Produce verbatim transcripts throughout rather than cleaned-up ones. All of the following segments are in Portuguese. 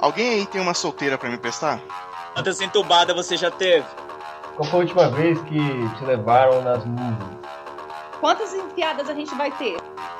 Alguém aí tem uma solteira pra me prestar? Quantas entubadas você já teve? Qual foi a última vez que te levaram nas nuvens? Quantas enfiadas a gente vai ter?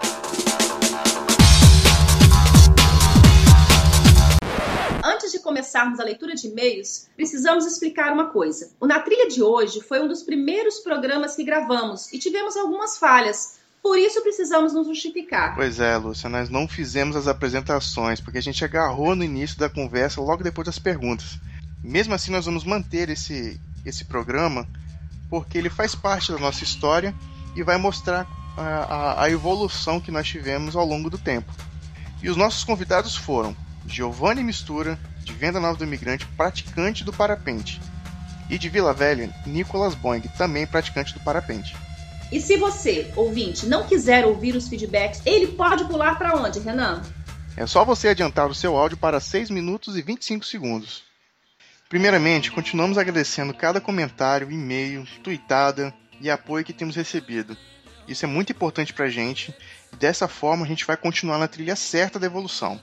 Antes de começarmos a leitura de e-mails, precisamos explicar uma coisa. O Na Trilha de hoje foi um dos primeiros programas que gravamos e tivemos algumas falhas. Por isso precisamos nos justificar. Pois é, Lúcia, nós não fizemos as apresentações, porque a gente agarrou no início da conversa logo depois das perguntas. Mesmo assim, nós vamos manter esse, esse programa, porque ele faz parte da nossa história e vai mostrar a, a, a evolução que nós tivemos ao longo do tempo. E os nossos convidados foram Giovanni Mistura, de Venda Nova do Imigrante, praticante do parapente. E de Vila Velha, Nicolas Boing, também praticante do parapente. E se você, ouvinte, não quiser ouvir os feedbacks, ele pode pular para onde, Renan? É só você adiantar o seu áudio para seis minutos e vinte e cinco segundos. Primeiramente, continuamos agradecendo cada comentário, e-mail, tweetada e apoio que temos recebido. Isso é muito importante para a gente e dessa forma a gente vai continuar na trilha certa da evolução.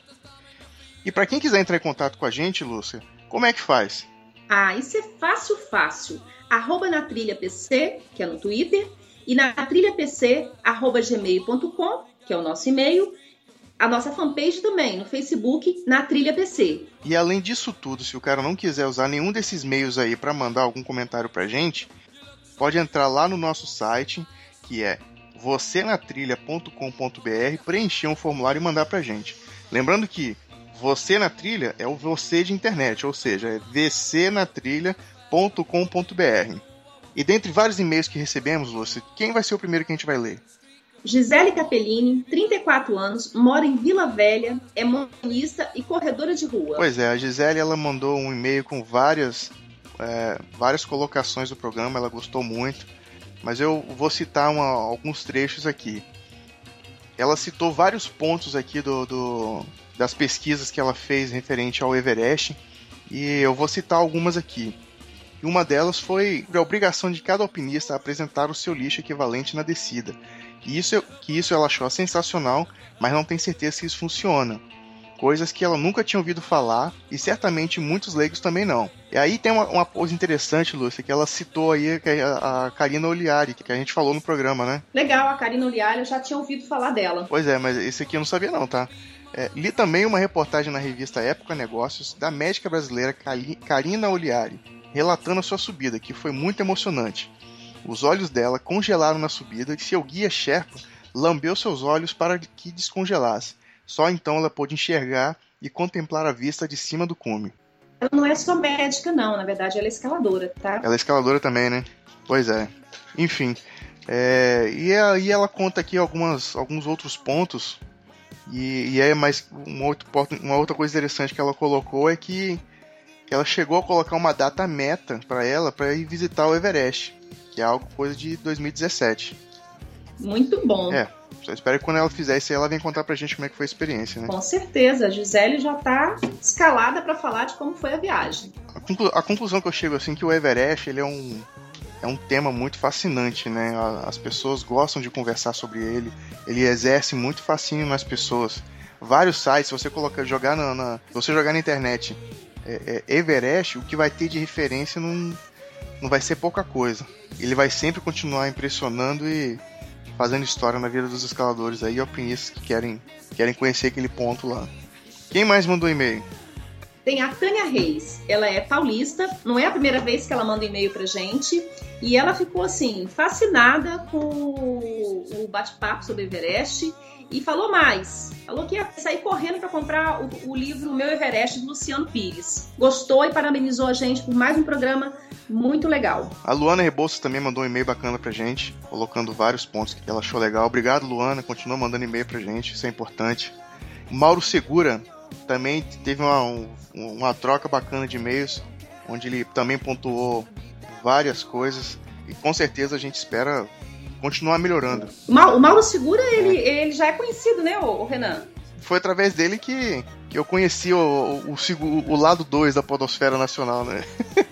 E para quem quiser entrar em contato com a gente, Lúcia, como é que faz? Ah, isso é fácil, fácil. Arroba na trilha P C, que é no Twitter, e na trilhapc, arroba gmail ponto com, que é o nosso e-mail, a nossa fanpage também, no Facebook, na Trilha P C. E além disso tudo, se o cara não quiser usar nenhum desses meios aí para mandar algum comentário pra gente, pode entrar lá no nosso site, que é você na trilha ponto com ponto b r, preencher um formulário e mandar pra gente. Lembrando que Você na Trilha é o você de internet, ou seja, é v c na trilha ponto com ponto b r. E dentre vários e-mails que recebemos, Lúcia, quem vai ser o primeiro que a gente vai ler? Gisele Capellini, trinta e quatro anos, mora em Vila Velha, é montanista e corredora de rua. Pois é, a Gisele ela mandou um e-mail com várias, é, várias colocações do programa, ela gostou muito, mas eu vou citar uma, alguns trechos aqui. Ela citou vários pontos aqui do, do, das pesquisas que ela fez referente ao Everest, e eu vou citar algumas aqui. E uma delas foi a obrigação de cada alpinista apresentar o seu lixo equivalente na descida. E isso, que isso ela achou sensacional, mas não tem certeza se isso funciona. Coisas que ela nunca tinha ouvido falar, e certamente muitos leigos também não. E aí tem uma, uma coisa interessante, Lúcia, que ela citou aí a, a Karina Oliari, que a gente falou no programa, né? Legal, a Karina Oliari, eu já tinha ouvido falar dela. Pois é, mas esse aqui eu não sabia não, tá? É, li também uma reportagem na revista Época Negócios da médica brasileira Karina Oliari, relatando a sua subida, que foi muito emocionante. Os olhos dela congelaram na subida e seu guia Sherpa lambeu seus olhos para que descongelasse. Só então ela pôde enxergar e contemplar a vista de cima do cume. Ela não é só médica, não. Na verdade, ela é escaladora, tá? Ela é escaladora também, né? Pois é. Enfim. É... E aí ela conta aqui algumas, alguns outros pontos. E, e é mais uma, outro, uma outra coisa interessante que ela colocou é que ela chegou a colocar uma data meta para ela para ir visitar o Everest, que é algo coisa de dois mil e dezessete. Muito bom. É, só espero que quando ela fizer isso aí, ela venha contar pra gente como é que foi a experiência, né? Com certeza, a Gisele já tá escalada para falar de como foi a viagem. A, conclu- a conclusão que eu chego assim que o Everest, ele é um é um tema muito fascinante, né? As pessoas gostam de conversar sobre ele, ele exerce muito fascínio nas pessoas. Vários sites, se você colocar, jogar na, na se você jogar na internet É, é, Everest, o que vai ter de referência não, não vai ser pouca coisa. Ele vai sempre continuar impressionando e fazendo história na vida dos escaladores aí, alpinistas que querem, querem conhecer aquele ponto lá. Quem mais mandou e-mail? Tem a Tânia Reis, ela é paulista, não é a primeira vez que ela manda e-mail pra gente, e ela ficou assim, fascinada com o bate-papo sobre Everest, e falou mais, falou que ia sair correndo para comprar o, o livro Meu Everest, do Luciano Pires. Gostou e parabenizou a gente por mais um programa muito legal. A Luana Rebouças também mandou um e-mail bacana pra gente, colocando vários pontos que ela achou legal. Obrigado, Luana, continua mandando e-mail pra gente, isso é importante. Mauro Segura também teve uma, um, uma troca bacana de e-mails, onde ele também pontuou várias coisas, e com certeza a gente espera continuar melhorando. O Mauro Segura, ele, é. ele já é conhecido, né, o Renan? Foi através dele que, que eu conheci o, o, o, o lado dois da podosfera nacional, né?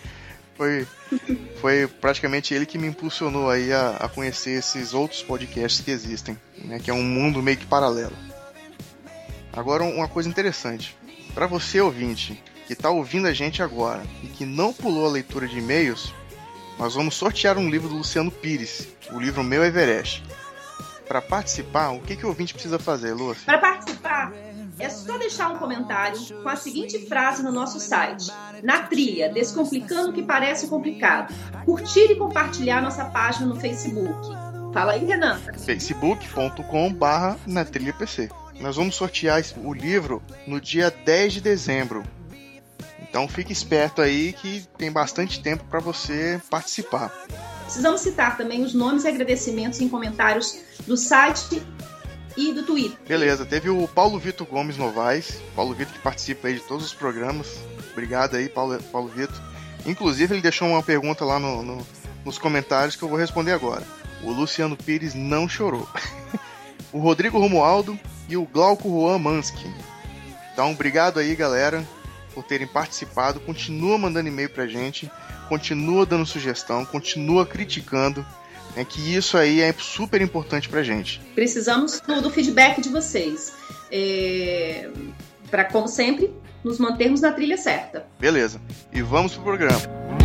foi, foi praticamente ele que me impulsionou aí a, a conhecer esses outros podcasts que existem, né? Que é um mundo meio que paralelo. Agora, uma coisa interessante. Para você, ouvinte, que está ouvindo a gente agora e que não pulou a leitura de e-mails, nós vamos sortear um livro do Luciano Pires, o livro Meu Everest. Para participar, o que, que o ouvinte precisa fazer, Lúcia? Para participar, é só deixar um comentário com a seguinte frase no nosso site: na trilha, descomplicando o que parece complicado. Curtir e compartilhar nossa página no Facebook. Fala aí, Renan. facebook ponto com barra na trilha P C. Nós vamos sortear o livro no dia dez de dezembro. Então fique esperto aí que tem bastante tempo para você participar. Precisamos citar também os nomes e agradecimentos em comentários do site e do Twitter. Beleza, teve o Paulo Vitor Gomes Novaes, Paulo Vitor que participa aí de todos os programas. Obrigado aí, Paulo, Paulo Vitor. Inclusive ele deixou uma pergunta lá no, no, nos comentários que eu vou responder agora. O Luciano Pires não chorou. O Rodrigo Romualdo e o Glauco Juan Mansky. Então, obrigado aí, galera, por terem participado. Continua mandando e-mail pra gente, continua dando sugestão, continua criticando, é que isso aí é super importante pra gente. Precisamos do, do feedback de vocês, é, para, como sempre, nos mantermos na trilha certa. Beleza, e vamos pro programa.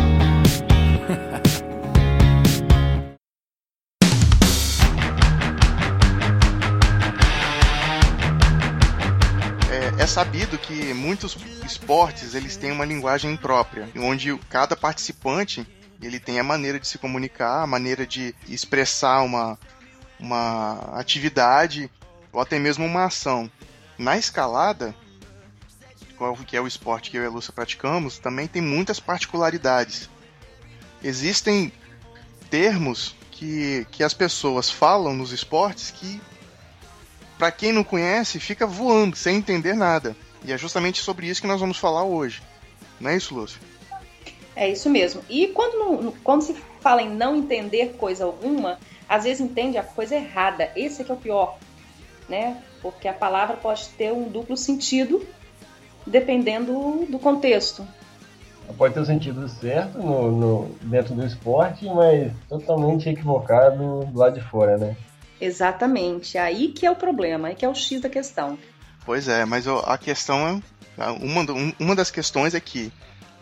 É sabido que muitos esportes eles têm uma linguagem própria, onde cada participante ele tem a maneira de se comunicar, a maneira de expressar uma, uma atividade ou até mesmo uma ação. Na escalada, que é o esporte que eu e a Lúcia praticamos, também tem muitas particularidades. Existem termos que, que as pessoas falam nos esportes que, para quem não conhece, fica voando, sem entender nada. E é justamente sobre isso que nós vamos falar hoje. Não é isso, Lúcia? É isso mesmo. E quando, quando se fala em não entender coisa alguma, às vezes entende a coisa errada. Esse é que é o pior, né? Porque a palavra pode ter um duplo sentido, dependendo do contexto. Pode ter o sentido certo no, no, dentro do esporte, mas totalmente equivocado do lado de fora, né? Exatamente, aí que é o problema, aí que é o X da questão. Pois é, mas a questão é, uma, uma das questões é que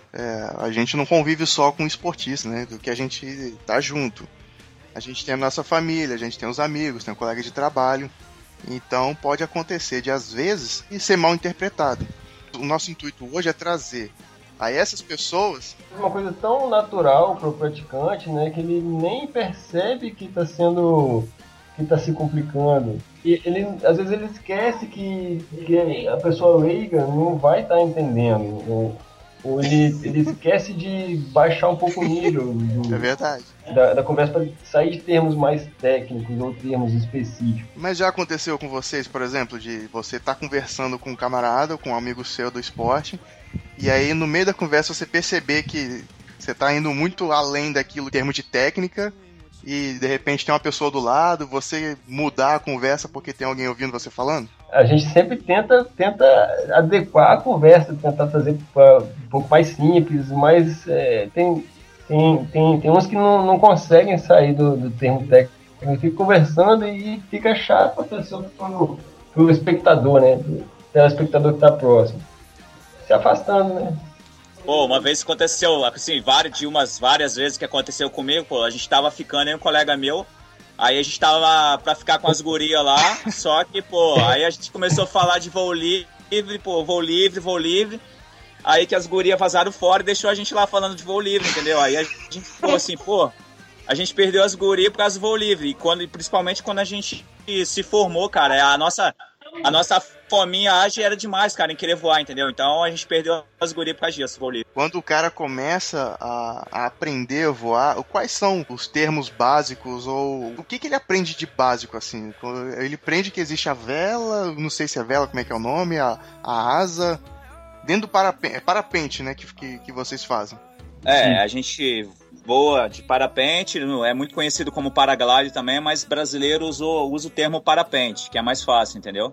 é, a gente não convive só com esportistas, né, do que a gente tá junto. A gente tem a nossa família, a gente tem os amigos, tem um colega de trabalho, então pode acontecer de às vezes e ser mal interpretado. O nosso intuito hoje é trazer a essas pessoas uma coisa tão natural para o praticante, né, que ele nem percebe que está sendo que está se complicando. E ele, às vezes ele esquece que, que a pessoa leiga não vai estar tá entendendo. Ou, ou ele, ele esquece de baixar um pouco o nível do, é verdade. Da, da conversa para sair de termos mais técnicos ou termos específicos. Mas já aconteceu com vocês, por exemplo, de você estar tá conversando com um camarada, com um amigo seu do esporte, e aí no meio da conversa você perceber que você está indo muito além daquilo, termo de técnica, e de repente tem uma pessoa do lado, você mudar a conversa porque tem alguém ouvindo você falando? A gente sempre tenta, tenta adequar a conversa, tentar fazer um pouco mais simples, mas é, tem, tem, tem, tem uns que não, não conseguem sair do, do termo técnico, fica conversando e fica chato para a pessoa, pro, pro espectador, né? Pro telespectador que está próximo. Se afastando, né? Pô, uma vez aconteceu, assim, várias, de umas várias vezes que aconteceu comigo, pô, a gente tava ficando aí um colega meu, aí a gente tava pra ficar com as gurias lá, só que, pô, aí a gente começou a falar de voo livre, pô, voo livre, voo livre, aí que as gurias vazaram fora e deixou a gente lá falando de voo livre, entendeu? Aí a gente ficou assim, pô, a gente perdeu as gurias por causa do voo livre, e quando, principalmente quando a gente se formou, cara, a nossa... A nossa fominha age era demais, cara, em querer voar, entendeu? Então a gente perdeu as gurias por causa disso, voo livre. Quando o cara começa a, a aprender a voar, quais são os termos básicos ou o que, que ele aprende de básico, assim? Ele aprende que existe a vela, não sei se é vela, como é que é o nome, a, a asa, dentro do parapente, é parapente, né, que, que, que vocês fazem. É, Sim. A gente voa de parapente, é muito conhecido como paraglide também, mas brasileiro usou, usa o termo parapente, que é mais fácil, entendeu?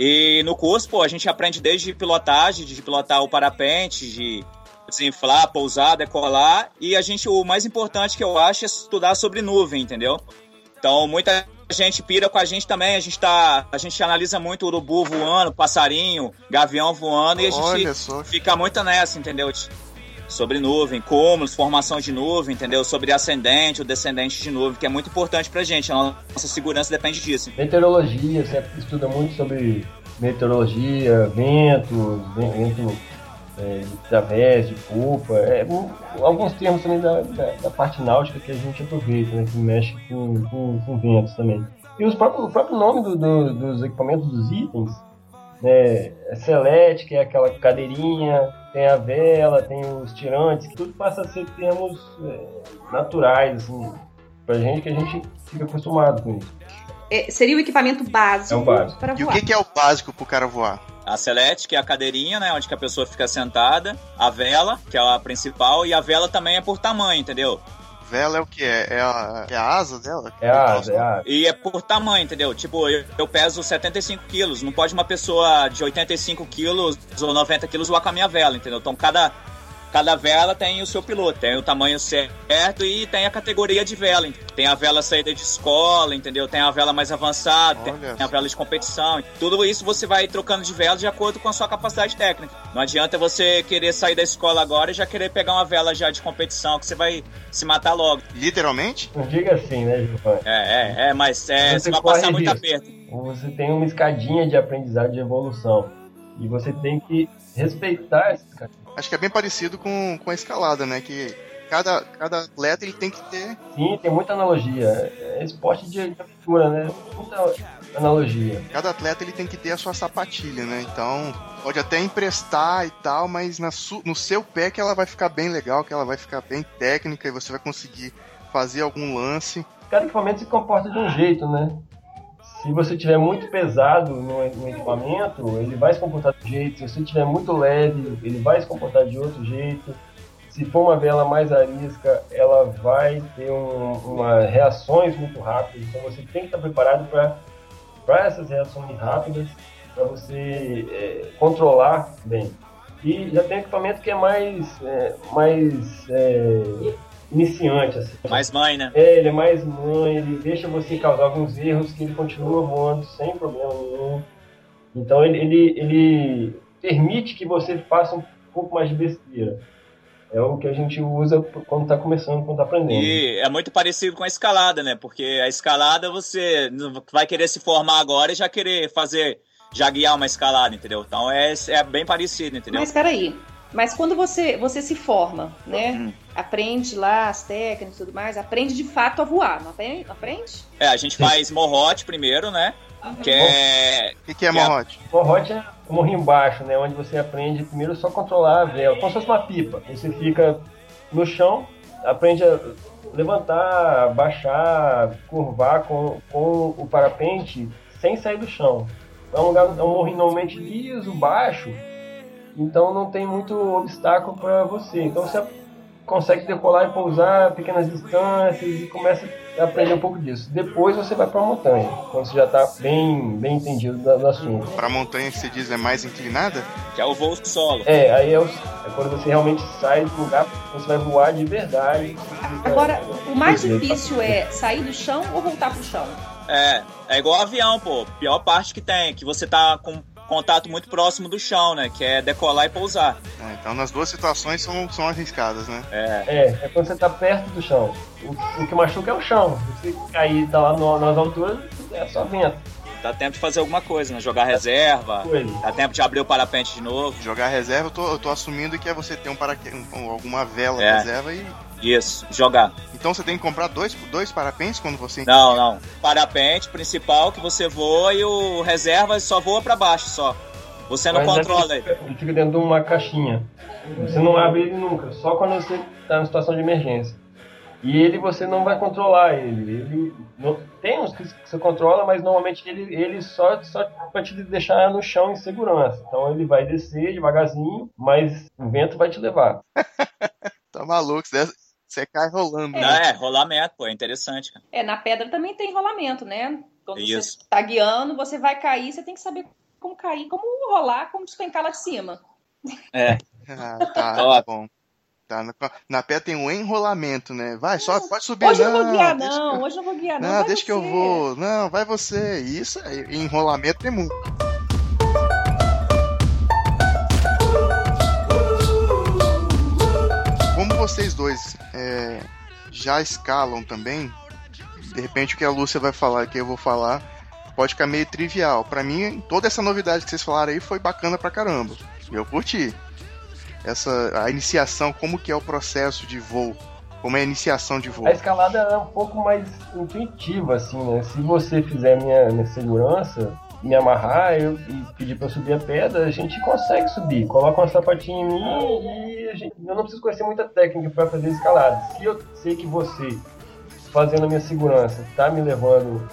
E no curso, pô, a gente aprende desde pilotagem, de pilotar o parapente, de desinflar, pousar, decolar, e a gente, o mais importante que eu acho é estudar sobre nuvem, entendeu? Então, muita gente pira com a gente também, a gente, tá, a gente analisa muito urubu voando, passarinho, gavião voando, e a gente fica muito nessa, entendeu? Sobre nuvem, cúmulos, formação de nuvem, entendeu? Sobre ascendente ou descendente de nuvem, que é muito importante pra gente, a nossa segurança depende disso. Meteorologia, você estuda muito sobre meteorologia, vento, vento é, de través, de popa, é, alguns termos também da, da, da parte náutica que a gente aproveita, né, que mexe com, com, com ventos também. E os próprios, o próprio nome do, do, dos equipamentos, dos itens, né, é Selete, que é aquela cadeirinha, tem a vela, tem os tirantes, que tudo passa a ser termos é, naturais, assim, pra gente, que a gente fica acostumado com isso. É, seria o equipamento básico, é o básico. para voar. E o que, que é o básico pro cara voar? A Selete, que é a cadeirinha, né, onde que a pessoa fica sentada, a vela, que é a principal, e a vela também é por tamanho, entendeu? Vela é o que? É, é, a, é a asa dela? É a asa, é a asa. E é por tamanho, entendeu? Tipo, eu, eu peso setenta e cinco quilos, não pode uma pessoa de oitenta e cinco quilos ou noventa quilos voar com a minha vela, entendeu? Então cada, cada vela tem o seu piloto, tem o tamanho certo e tem a categoria de vela. Tem a vela saída de escola, entendeu? Tem a vela mais avançada, tem, tem a vela de competição. Tudo isso você vai trocando de vela de acordo com a sua capacidade técnica. Não adianta você querer sair da escola agora e já querer pegar uma vela já de competição, que você vai se matar logo. Literalmente? Não diga assim, né, Gilvan? É, é, é, mas é, você, você vai passar muito aperto. Você tem uma escadinha de aprendizado de evolução. E você tem que respeitar essa escadinha. Acho que é bem parecido com, com a escalada, né? Que cada, cada atleta ele tem que ter... Sim, tem muita analogia. É esporte de aventura, né? Muita analogia. Cada atleta ele tem que ter a sua sapatilha, né? Então, pode até emprestar e tal, mas na su, no seu pé que ela vai ficar bem legal, que ela vai ficar bem técnica e você vai conseguir fazer algum lance. Cada equipamento se comporta de um jeito, né? Se você tiver muito pesado no, no equipamento, ele vai se comportar de um jeito. Se você tiver muito leve, ele vai se comportar de outro jeito. Se for uma vela mais arisca, ela vai ter um, uma reações muito rápidas. Então você tem que estar preparado para essas reações rápidas, para você é, controlar bem. E já tem equipamento que é mais, é, mais é, iniciante. Assim. Mais mãe, né? É, ele é mais mãe, ele deixa você causar alguns erros que ele continua voando sem problema nenhum. Então ele, ele, ele permite que você faça um pouco mais de besteira. É o que a gente usa quando está começando, quando está aprendendo. E é muito parecido com a escalada, né? Porque a escalada você vai querer se formar agora e já querer fazer, já guiar uma escalada, entendeu? Então é, é bem parecido, entendeu? Mas peraí, mas quando você, você se forma, né? Hum. Aprende lá as técnicas e tudo mais, aprende de fato a voar, não aprende? É, a gente faz morrote primeiro, né? Uhum. Que é... O que, que é morrote? É... Morrote é um morrinho embaixo, né? Onde você aprende primeiro só controlar a vela, como se fosse uma pipa. Você fica no chão, aprende a levantar, baixar, curvar com, com o parapente sem sair do chão. É um, lugar, é um morrinho normalmente liso, baixo, então não tem muito obstáculo para você. Então você consegue decolar e pousar pequenas distâncias e começa a aprender um pouco disso. Depois você vai para a montanha, quando você já está bem, bem entendido do, do assunto. Para a montanha que você diz é mais inclinada? Que é o voo solo. É, aí é, o, é quando você realmente sai do lugar, você vai voar de verdade. Agora, o mais difícil é sair do chão ou voltar pro chão? É, é igual avião, pô. Pior parte que tem, que você tá com contato muito próximo do chão, né? Que é decolar e pousar. É, então nas duas situações são, são arriscadas, né? É. é, é quando você tá perto do chão. O, o que machuca é o chão. Se você cair tá lá no, nas alturas, é só vento. Dá tempo de fazer alguma coisa, né? Jogar reserva, coisa. Dá tempo de abrir o parapente de novo. Jogar reserva, eu tô, eu tô assumindo que é você ter um paraque... um, alguma vela é. reserva e... Isso, jogar. Então você tem que comprar dois, dois parapentes quando você... Não, não. Parapente principal que você voa e o reserva só voa pra baixo, só. Você não Mas controla ele. Ele fica dentro de uma caixinha. Você não abre ele nunca, só quando você tá em situação de emergência. E ele você não vai controlar ele. Ele não, tem uns que você controla, mas normalmente ele, ele só, só vai te deixar no chão em segurança. Então ele vai descer devagarzinho, mas o vento vai te levar. Tá maluco, você cai rolando. É. Né? é, rolamento, pô, é interessante. Cara. É, na pedra também tem rolamento, né? Quando Isso. você tá guiando, você vai cair, você tem que saber como cair, como rolar, como despencar lá de cima. É. Ah, tá, tá bom. Tá, na, na pedra tem um enrolamento, né? Vai, só pode subir. Hoje não, eu não vou guiar, deixa não. que eu- Hoje eu não vou guiar, não. Não, Vai deixa que eu você. vou. Não, vai você. Isso aí, enrolamento tem muito. Como vocês dois é, já escalam também, de repente o que a Lúcia vai falar e o que eu vou falar pode ficar meio trivial. Pra mim, toda essa novidade que vocês falaram aí foi bacana pra caramba. Eu curti. Essa, a iniciação, como que é o processo de voo, como é a iniciação de voo. A escalada é um pouco mais intuitiva, assim, né? Se você fizer minha, minha segurança, me amarrar eu, e pedir pra eu subir a pedra, a gente consegue subir. Coloca uma sapatinha em mim e a gente, eu não preciso conhecer muita técnica pra fazer escalada. Se eu sei que você, fazendo a minha segurança, tá me levando...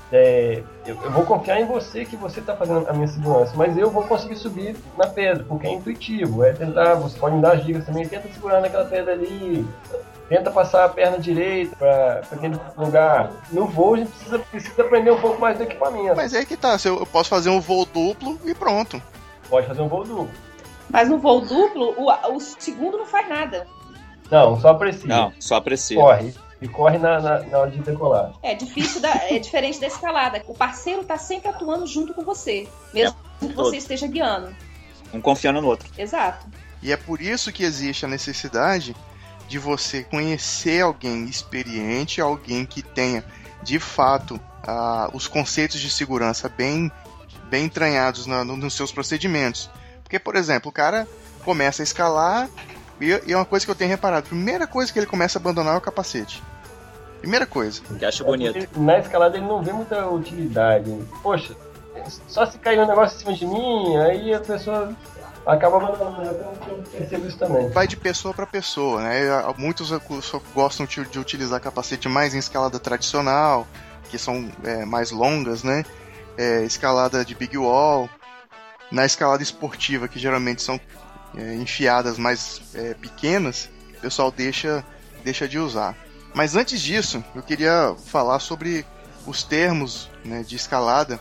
É, eu, eu vou confiar em você que você está fazendo a minha segurança, mas eu vou conseguir subir na pedra, porque é intuitivo. É tentar, você pode me dar as dicas também, tenta segurar naquela pedra ali, tenta passar a perna direita para aquele lugar. No voo a gente precisa, precisa aprender um pouco mais do equipamento. Mas é aí que tá, se eu, eu posso fazer um voo duplo e pronto. Pode fazer um voo duplo. Mas no voo duplo, o, o segundo não faz nada. Não, só aprecia. Não, só aprecia. Corre. E corre na, na, na hora de decolar. É difícil, da, é diferente da escalada. O parceiro tá sempre atuando junto com você, mesmo É, que você esteja guiando. Um confiando no outro. Exato. E é por isso que existe a necessidade de você conhecer alguém experiente, alguém que tenha, de fato, uh, os conceitos de segurança bem, bem entranhados na, no, nos seus procedimentos. Porque, por exemplo, o cara começa a escalar e, e é uma coisa que eu tenho reparado. A primeira coisa que ele começa a abandonar é o capacete. Primeira coisa. Que acha bonito. É na escalada ele não vê muita utilidade. Poxa, só se cair um negócio em cima de mim, aí a pessoa acaba abandonando. Eu percebo isso também. Vai de pessoa para pessoa, né? Muitos gostam de utilizar capacete mais em escalada tradicional, que são é, mais longas, né? É, escalada de big wall. Na escalada esportiva, que geralmente são é, enfiadas mais é, pequenas, o pessoal deixa, deixa de usar. Mas antes disso, eu queria falar sobre os termos, né, de escalada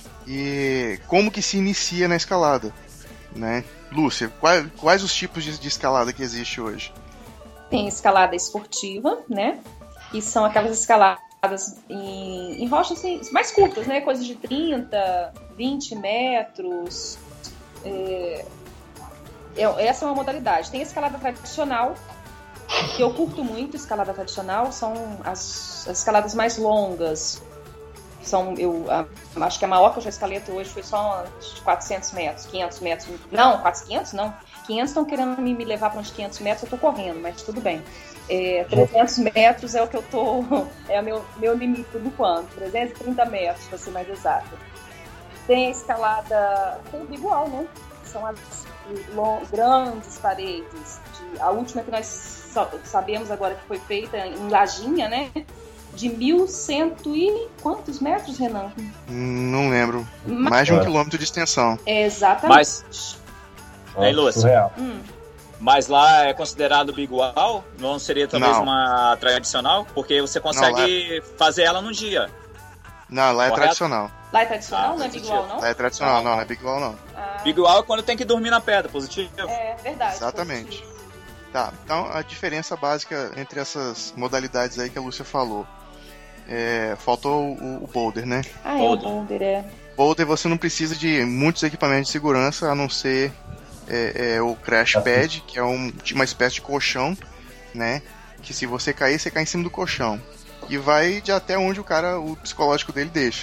e como que se inicia na escalada, né? Lúcia, quais, quais os tipos de, de escalada que existe hoje? Tem escalada esportiva, né? Que são aquelas escaladas em, em rochas assim, mais curtas, né? Coisas de trinta, vinte metros. É, essa é uma modalidade. Tem a escalada tradicional, que eu curto muito. Escalada tradicional são as, as escaladas mais longas. São, eu a, acho que a maior que eu já escalei até hoje foi só de quatrocentos metros, quinhentos metros. Não, quinhentos não. quinhentos estão querendo me, me levar para uns quinhentos metros, eu tô correndo, mas tudo bem. É, trezentos metros é o que eu tô, é o meu, meu limite por enquanto. trezentos e trinta metros, para ser mais exato. Tem a escalada, tem o big wall, né? São as long, grandes paredes. De, a última que nós sabemos agora que foi feita em Lajinha, né? De mil cento e quantos metros, Renan? Não lembro. Mas, Mais de um quilômetro de extensão. Exatamente. Mas, aí, Lúcia, hum. mas lá é considerado Big Wall? Não seria talvez não. uma tradicional? Porque você consegue não, é... fazer ela num dia. Não, lá é Correto? tradicional. Lá é tradicional, ah, não é Big Wall, não? Lá é tradicional, não, não é Big Wall, não. Ah. Big Wall é quando tem que dormir na pedra, positivo? É, verdade. Exatamente. Positivo. Tá, então a diferença básica entre essas modalidades aí que a Lúcia falou. É, faltou o, o boulder, né? Ah, é o boulder, é. Boulder você não precisa de muitos equipamentos de segurança, a não ser é, é, o crash pad, que é um, uma espécie de colchão, né? Que se você cair, você cai em cima do colchão. E vai de até onde o cara, o psicológico dele deixa.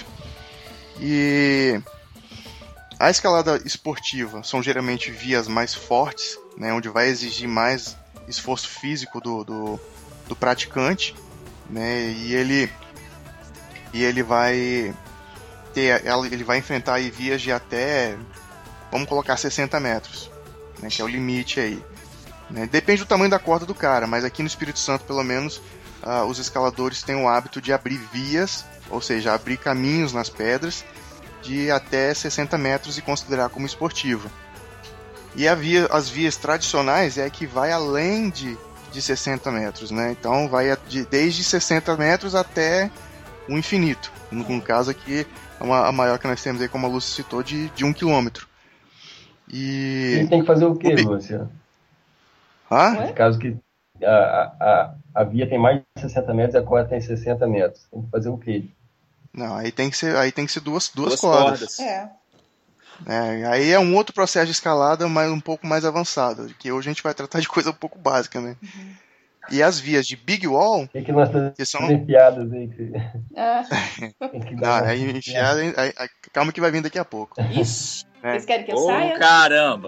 E a escalada esportiva são geralmente vias mais fortes, né? Onde vai exigir mais esforço físico do, do, do praticante, né? E ele e ele vai ter, ele vai enfrentar aí vias de até, vamos colocar sessenta metros, né? Que é o limite aí, né? Depende do tamanho da corda do cara, mas aqui no Espírito Santo, pelo menos, uh, os escaladores têm o hábito de abrir vias, ou seja, abrir caminhos nas pedras de até sessenta metros e considerar como esportiva. E a via, as vias tradicionais é a que vai além de, de sessenta metros, né? Então vai de, desde sessenta metros até o infinito. No, no caso aqui, a, a maior que nós temos aí, como a Lúcia citou, de, de um quilômetro. E... Ele tem que fazer o quê, Lúcia? Hã? Nesse caso que a, a, a via tem mais de sessenta metros e a corda tem sessenta metros. Tem que fazer o quê? Não, aí tem que ser, aí tem que ser duas, duas, Duas cordas. cordas. É. É, aí é um outro processo de escalada, mas um pouco mais avançado, que hoje a gente vai tratar de coisa um pouco básica, né? Uhum. E as vias de Big Wall, O que nós estamos que são... enfiadas aí? Que... Ah. tem que Não, dar uma- aí enfiada, aí- aí- calma que vai vir daqui a pouco. Ixi, É. Vocês querem que eu ô saia? caramba.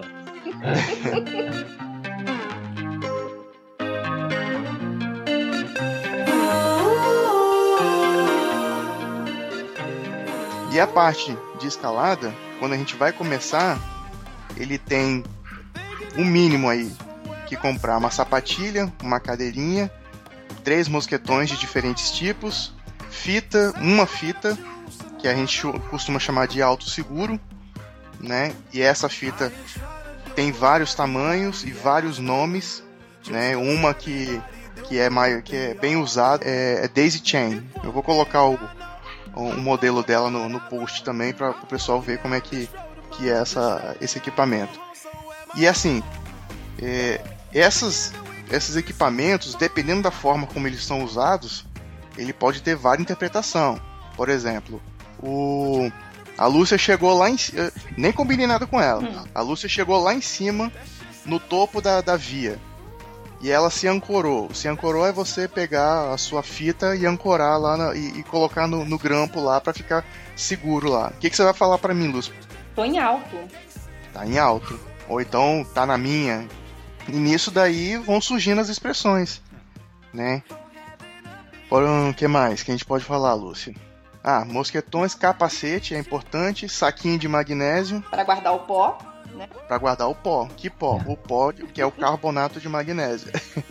E a parte de escalada, quando a gente vai começar, ele tem um mínimo aí que comprar uma sapatilha, uma cadeirinha, três mosquetões de diferentes tipos, fita, uma fita, que a gente costuma chamar de alto seguro, né? E essa fita tem vários tamanhos e vários nomes, né? Uma que, que, é, mais, que é bem usada é, é Daisy Chain. Eu vou colocar o, o modelo dela no, no post também para o pessoal ver como é que, que é essa, esse equipamento. E assim, é, essas, esses equipamentos, dependendo da forma como eles são usados, ele pode ter várias interpretações. Por exemplo, o, a Lúcia chegou lá em cima, nem combinei nada com ela. Hum. A Lúcia chegou lá em cima, no topo da, da via, e ela se ancorou. Se ancorou é você pegar a sua fita e ancorar lá na, e, e colocar no, no grampo lá para ficar seguro lá. O que, que você vai falar para mim, Lúcia? Tô em alto. Tá em alto. Ou então tá na minha. E nisso daí vão surgindo as expressões, né? O que mais que a gente pode falar, Lúcia? Ah, mosquetões, capacete é importante, saquinho de magnésio Para guardar o pó, né? para guardar o pó. Que pó? O pó que é o carbonato de magnésio.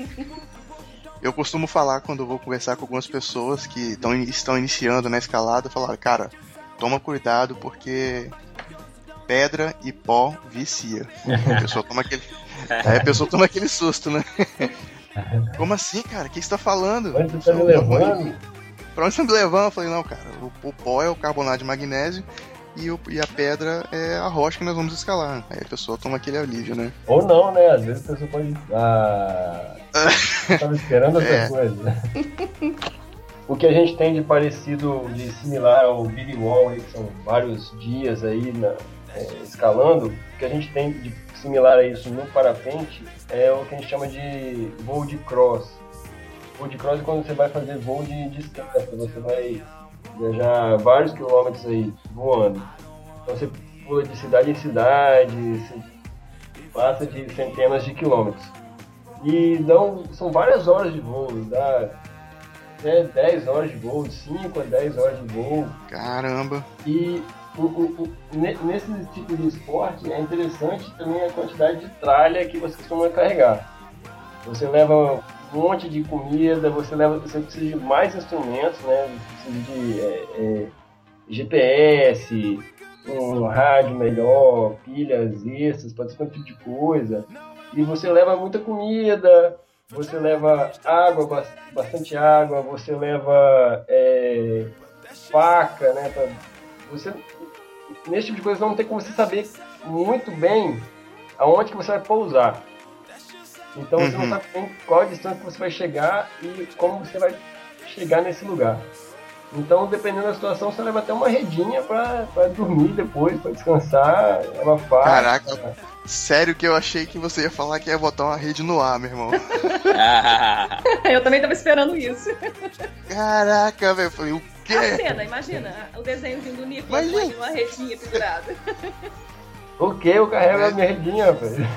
Eu costumo falar quando eu vou conversar com algumas pessoas que tão, estão iniciando na escalada, falar, cara, toma cuidado porque pedra e pó vicia. A pessoa toma aquele, aí a pessoa toma aquele susto, né? Como assim, cara? O que você tá falando? Onde você tá me levando? Pra onde você tá me levando? Eu falei, não, cara, o, o pó é o carbonato de magnésio e, o, e a pedra é a rocha que nós vamos escalar. Aí a pessoa toma aquele alívio, né? Ou não, né? Às vezes a pessoa pode. Ah, eu tava esperando outra É. coisa. O que a gente tem de parecido, de similar ao Big Wall, aí, que são vários dias aí na, é, escalando, o que a gente tem de similar a isso no parapente é o que a gente chama de voo de cross. Voo de cross é quando você vai fazer voo de distância, você vai viajar vários quilômetros aí voando. Então você pula de cidade em cidade, você passa de centenas de quilômetros. E dão, são várias horas de voo, dá até dez horas de voo, cinco a dez horas de voo. Caramba. E o, o, o, nesse tipo de esporte é interessante também a quantidade de tralha que você costuma carregar. Você leva um monte de comida, você leva, você precisa de mais instrumentos, né? Você precisa de é, é, G P S, um rádio melhor, pilhas extras, pode ser um tipo de coisa. E você leva muita comida, você leva água, bastante água, você leva é, faca, né? Pra você, nesse tipo de coisa não tem como você saber muito bem aonde que você vai pousar. Então você Uhum. não sabe bem qual a distância que você vai chegar e como você vai chegar nesse lugar. Então, dependendo da situação, você leva até uma redinha pra, pra dormir depois, pra descansar, é uma faca. Caraca, sério que eu achei que você ia falar que ia botar uma rede no ar, meu irmão. Eu também tava esperando isso. Caraca, velho, eu falei, o A quê? cena, imagina o desenhozinho do Nico Imagina. com uma redinha pendurada. O que? Eu carrego É. a minha redinha, velho.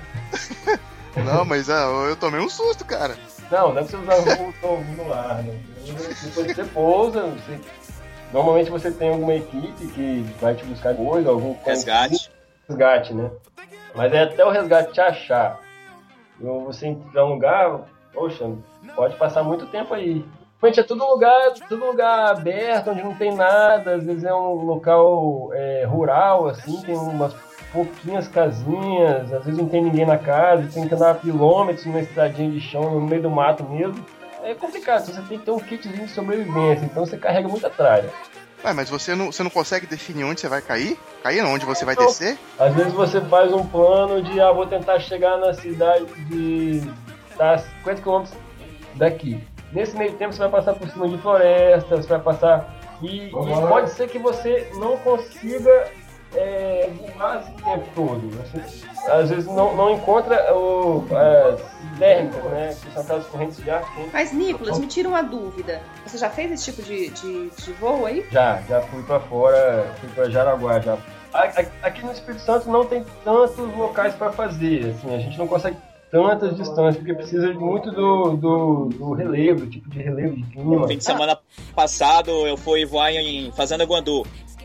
Não, mas ah, eu tomei um susto, cara. Não, dá pra você usar o voo no ar, né? Depois você pousa, você... normalmente você tem alguma equipe que vai te buscar coisa, algum Resgate. resgate, né? Mas é até o resgate te achar. Ou você entrar num lugar, poxa, pode passar muito tempo aí. Realmente é todo lugar, todo lugar aberto, onde não tem nada, às vezes é um local é, rural, assim, tem umas pouquinhas casinhas, às vezes não tem ninguém na casa, tem que andar quilômetros numa estradinha de chão, no meio do mato mesmo. É complicado, você tem que ter um kitzinho de sobrevivência, então você carrega muita tralha. Ué, mas você não, você não consegue definir onde você vai cair? Cair não, onde você vai Não. descer? Às vezes você faz um plano de, ah, vou tentar chegar na cidade de está a cinquenta quilômetros daqui. Nesse meio tempo você vai passar por cima de florestas, você vai passar... E, e pode ser que você não consiga é, voar esse tempo todo. Você, às vezes não, não encontra o, as térmicas, né? Que são aquelas correntes de ar. Mas, Nicolas, me tira uma dúvida. Você já fez esse tipo de, de, de voo aí? Já, já fui para fora, fui para Jaraguá já. Aqui no Espírito Santo não tem tantos locais para fazer, assim, a gente não consegue tantas distâncias, porque precisa muito do, do, do relevo, tipo de relevo de clima. No fim de semana passado eu fui voar em Fazenda Guandu.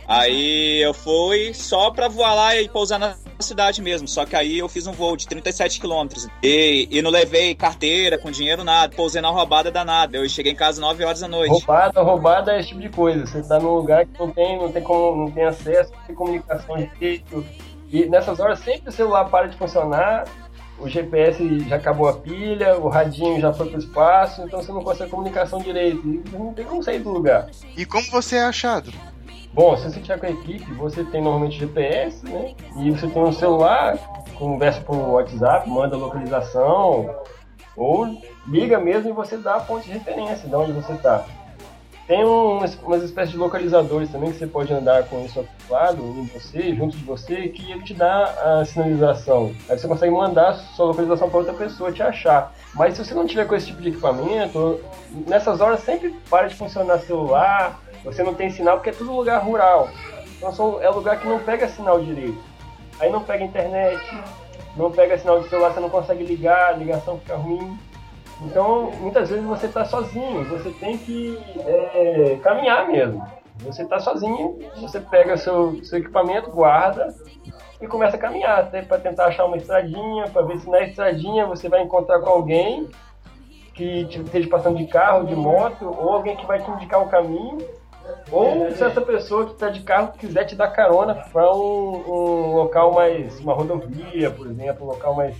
Aí eu fui só pra voar lá e pousar na cidade mesmo. Só que aí eu fiz um voo de trinta e sete quilômetros. E, e não levei carteira, com dinheiro, nada. Pousei na roubada danada. Eu cheguei em casa nove horas da noite. Roubada, roubada é esse tipo de coisa. Você tá num lugar que não tem, não tem, como, não tem acesso, não tem comunicação direito. E nessas horas sempre o celular para de funcionar. O G P S já acabou a pilha, o radinho já foi pro espaço. Então você não consegue comunicação direito. E não tem como sair do lugar. E como você é achado? Bom, se você estiver com a equipe, você tem normalmente G P S, né? E você tem um celular, conversa por WhatsApp, manda localização, ou liga mesmo e você dá a ponte de referência de onde você está. Tem um, umas espécies de localizadores também que você pode andar com isso acoplado em você, junto de você, que ele te dá a sinalização. Aí você consegue mandar a sua localização para outra pessoa te achar. Mas se você não tiver com esse tipo de equipamento, nessas horas sempre para de funcionar celular. Você não tem sinal porque é tudo lugar rural. Então é lugar que não pega sinal direito. Aí não pega internet, não pega sinal de celular, você não consegue ligar, a ligação fica ruim. Então muitas vezes você está sozinho, você tem que é, caminhar mesmo. Você está sozinho, você pega seu, seu equipamento, guarda e começa a caminhar até para tentar achar uma estradinha, para ver se na estradinha você vai encontrar com alguém que esteja passando de carro, de moto, ou alguém que vai te indicar o caminho. Ou se essa pessoa que está de carro quiser te dar carona para um, um local mais, uma rodovia, por exemplo, um local mais,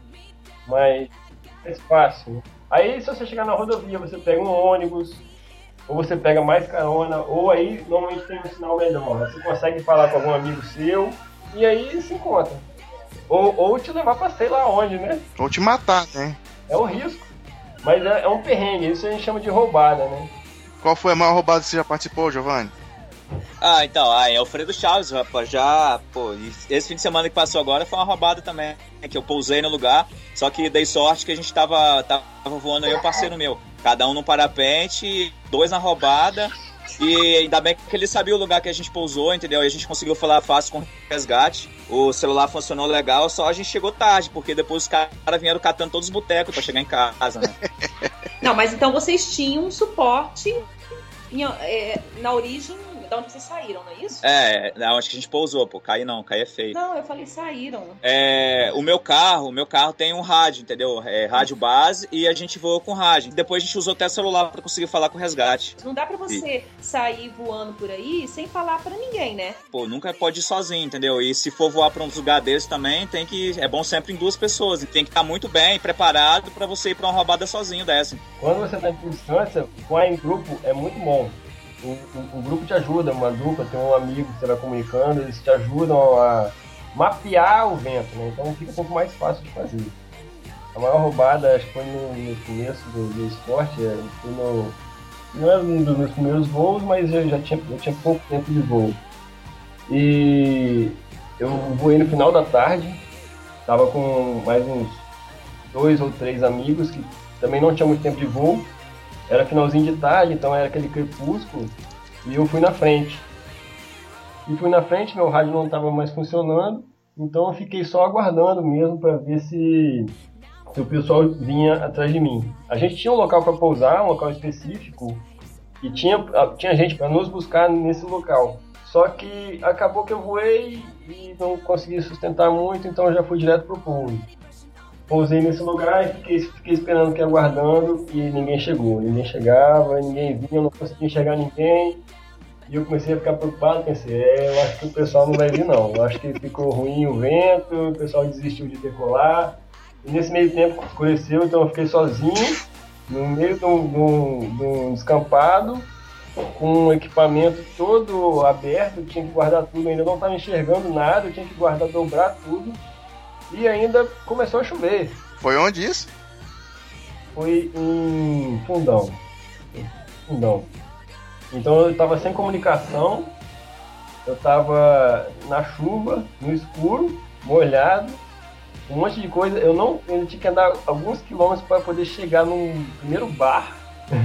mais, mais fácil. Aí se você chegar na rodovia, você pega um ônibus, ou você pega mais carona, ou aí normalmente tem um sinal melhor. Você consegue falar com algum amigo seu e aí se encontra. Ou, ou te levar para sei lá onde, né? Ou te matar, né? É um risco, mas é, é um perrengue, isso a gente chama de roubada, né? Qual foi a maior roubada que você já participou, Giovanni? Ah, então, ah, é Alfredo Chaves, rapaz, já, pô, esse fim de semana que passou agora foi uma roubada também, que eu pousei no lugar, só que dei sorte que a gente tava, tava voando aí um parceiro meu, cada um no parapente, dois na roubada, e ainda bem que ele sabia o lugar que a gente pousou, entendeu? E a gente conseguiu falar fácil com o resgate, o celular funcionou legal, só a gente chegou tarde, porque depois os caras vieram catando todos os botecos pra chegar em casa, né? Não, mas então vocês tinham um suporte em, é, na origem de onde vocês saíram, não é isso? É, onde que a gente pousou, pô, cair não, cair é feio. Não, eu falei saíram. É, o meu carro, o meu carro tem um rádio, entendeu? É rádio base e a gente voou com rádio. Depois a gente usou até celular pra conseguir falar com o resgate. Não dá pra você e... sair voando por aí sem falar pra ninguém, né? Pô, nunca pode ir sozinho, entendeu? E se for voar pra um lugar desse também, tem que... É bom sempre em duas pessoas. E tem que estar muito bem preparado pra você ir pra uma roubada sozinho dessa. Quando você tá em distância, voar em grupo é muito bom. O, o, o grupo te ajuda, uma dupla, tem um amigo que você vai comunicando, eles te ajudam a mapear o vento, né? Então fica um pouco mais fácil de fazer. A maior roubada, acho que foi no, no começo do, do esporte, foi no, não era um dos meus primeiros voos, mas eu já tinha, eu tinha pouco tempo de voo. E eu voei no final da tarde, estava com mais uns dois ou três amigos que também não tinham muito tempo de voo. Era finalzinho de tarde, então era aquele crepúsculo, e eu fui na frente. E fui na frente, meu rádio não estava mais funcionando, então eu fiquei só aguardando mesmo para ver se, se o pessoal vinha atrás de mim. A gente tinha um local para pousar, um local específico, e tinha, tinha gente para nos buscar nesse local. Só que acabou que eu voei e não consegui sustentar muito, então eu já fui direto pro pouso. Pousei nesse lugar e fiquei, fiquei esperando aqui, aguardando, e ninguém chegou. Ninguém chegava, ninguém vinha, eu não conseguia enxergar ninguém. E eu comecei a ficar preocupado, pensei, é, eu acho que o pessoal não vai vir não. Eu acho que ficou ruim o vento, o pessoal desistiu de decolar. E nesse meio tempo escureceu, então eu fiquei sozinho, no meio de um, de um, de um descampado, com o equipamento todo aberto, eu tinha que guardar tudo, eu ainda não estava enxergando nada, eu tinha que guardar, dobrar tudo. E ainda começou a chover. Foi onde isso? foi em Fundão. Fundão. Então eu tava sem comunicação, eu tava na chuva, no escuro, molhado, um monte de coisa. Eu não, eu tinha que andar alguns quilômetros para poder chegar no primeiro bar,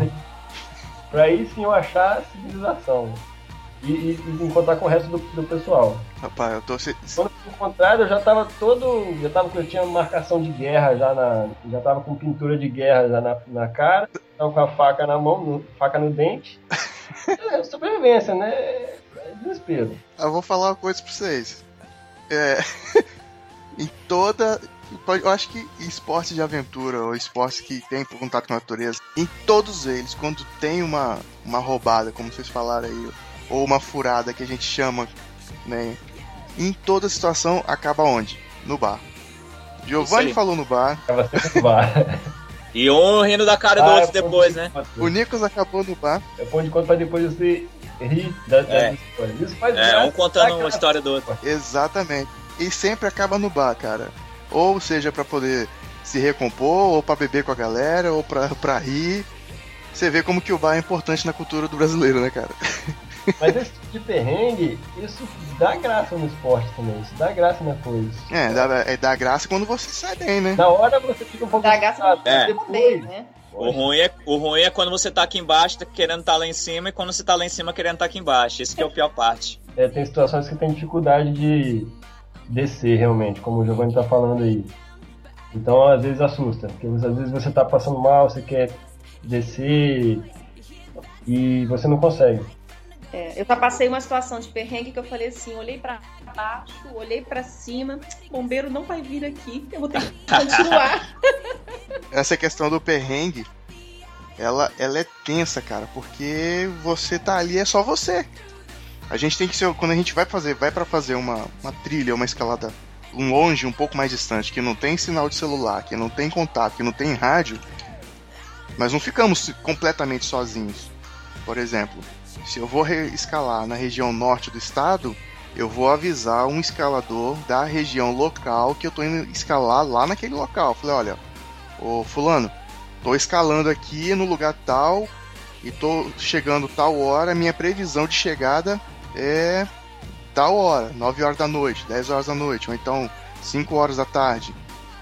para aí sim eu achar a civilização e, e, e encontrar com o resto do, do pessoal. Rapaz, eu tô... Quando eu encontrado, eu já tava todo, já tava, eu tinha marcação de guerra já na, já tava com pintura de guerra já na, na cara, tava com a faca na mão, no, faca no dente. É sobrevivência, né? É desespero. Eu vou falar uma coisa pra vocês. É... em toda... Eu acho que esporte de aventura ou esporte que tem contato com a natureza, em todos eles, quando tem uma, uma roubada, como vocês falaram aí, ou uma furada que a gente chama, né? Em toda situação, acaba onde? No bar. Giovanni falou no bar. Acaba sempre no bar. E um rindo da cara do ah, outro depois, né? O Nicolas acabou no bar. É ponto de conta pra depois você rir da, da é. história. Isso faz é, graça, um contando uma história do outro. Exatamente. E sempre acaba no bar, cara. Ou seja, pra poder se recompor, ou pra beber com a galera, ou pra, pra rir. Você vê como que o bar é importante na cultura do brasileiro, né, cara? Mas esse tipo de perrengue, isso dá graça no esporte também, isso dá graça na coisa. É, dá, é, dá graça quando você sai bem, né? Na hora você fica um pouco... Dá graça é. depois, né? O ruim, é, o ruim é quando você tá aqui embaixo tá querendo estar tá lá em cima, e quando você tá lá em cima querendo estar tá aqui embaixo. Isso que é a pior parte. É, tem situações que tem dificuldade de descer realmente, como o Giovanni tá falando aí. Então às vezes assusta, porque às vezes você tá passando mal, você quer descer e você não consegue. É, eu já passei uma situação de perrengue que eu falei assim, olhei pra baixo, olhei pra cima, o bombeiro não vai vir aqui, eu vou ter que continuar. Essa questão do perrengue, ela, ela é tensa, cara, porque você tá ali, é só você. A gente tem que ser, quando a gente vai fazer, vai pra fazer uma, uma trilha, uma escalada um longe, um pouco mais distante, que não tem sinal de celular, que não tem contato, que não tem rádio, mas não ficamos completamente sozinhos. Por exemplo, se eu vou escalar na região norte do estado, eu vou avisar um escalador da região local que eu tô indo escalar lá naquele local. Falei, olha, ô fulano, tô escalando aqui no lugar tal e tô chegando tal hora, minha previsão de chegada é tal hora, nove horas da noite, dez horas da noite, ou então cinco horas da tarde.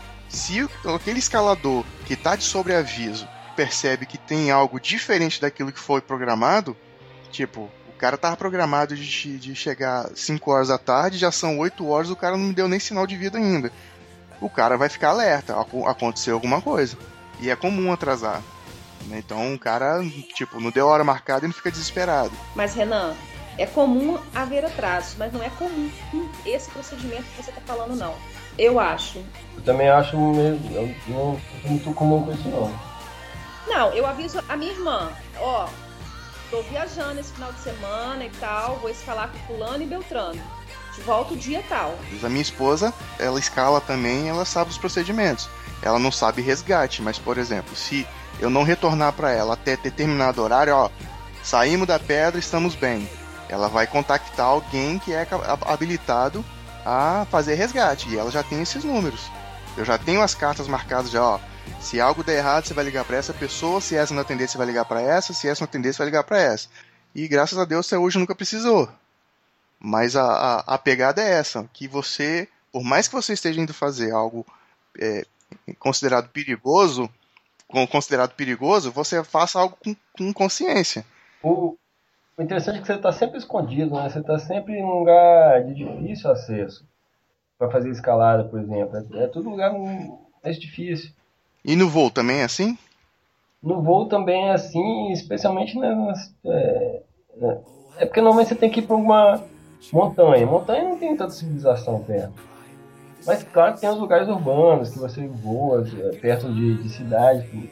Se aquele escalador que tá de sobreaviso percebe que tem algo diferente daquilo que foi programado, tipo, o cara tava programado de, de chegar cinco horas da tarde, já são oito horas, o cara não me deu nem sinal de vida ainda. O cara vai ficar alerta, aconteceu alguma coisa. E é comum atrasar. Então o cara, tipo, não deu hora marcada e não fica desesperado. Mas, Renan, é comum haver atraso, mas não é comum esse procedimento que você tá falando, não. Eu acho. Eu também acho mesmo, eu não tô muito comum com isso, não. Não, eu aviso a minha irmã, ó, tô viajando esse final de semana e tal, vou escalar com fulano e Beltrano. De volta o dia tal. A minha esposa, ela escala também, ela sabe os procedimentos. Ela não sabe resgate, mas, por exemplo, se eu não retornar para ela até determinado horário, ó, saímos da pedra, estamos bem. Ela vai contactar alguém que é habilitado a fazer resgate, e ela já tem esses números. Eu já tenho as cartas marcadas já, ó. Se algo der errado, você vai ligar para essa pessoa, se essa não atender, você vai ligar para essa, se essa não atender, você vai ligar para essa. E graças a Deus, até hoje nunca precisou. Mas a, a, a pegada é essa, que você, por mais que você esteja indo fazer algo é, considerado perigoso, considerado perigoso, você faça algo com, com consciência. O, o interessante é que você está sempre escondido, né? Você está sempre em um lugar de difícil acesso para fazer escalada, por exemplo. É, é todo lugar mais difícil. E no voo também é assim? No voo também é assim, especialmente nas... É, é, é porque normalmente você tem que ir para uma montanha. Montanha não tem tanta civilização perto. Mas claro que tem os lugares urbanos que você voa perto de, de cidade.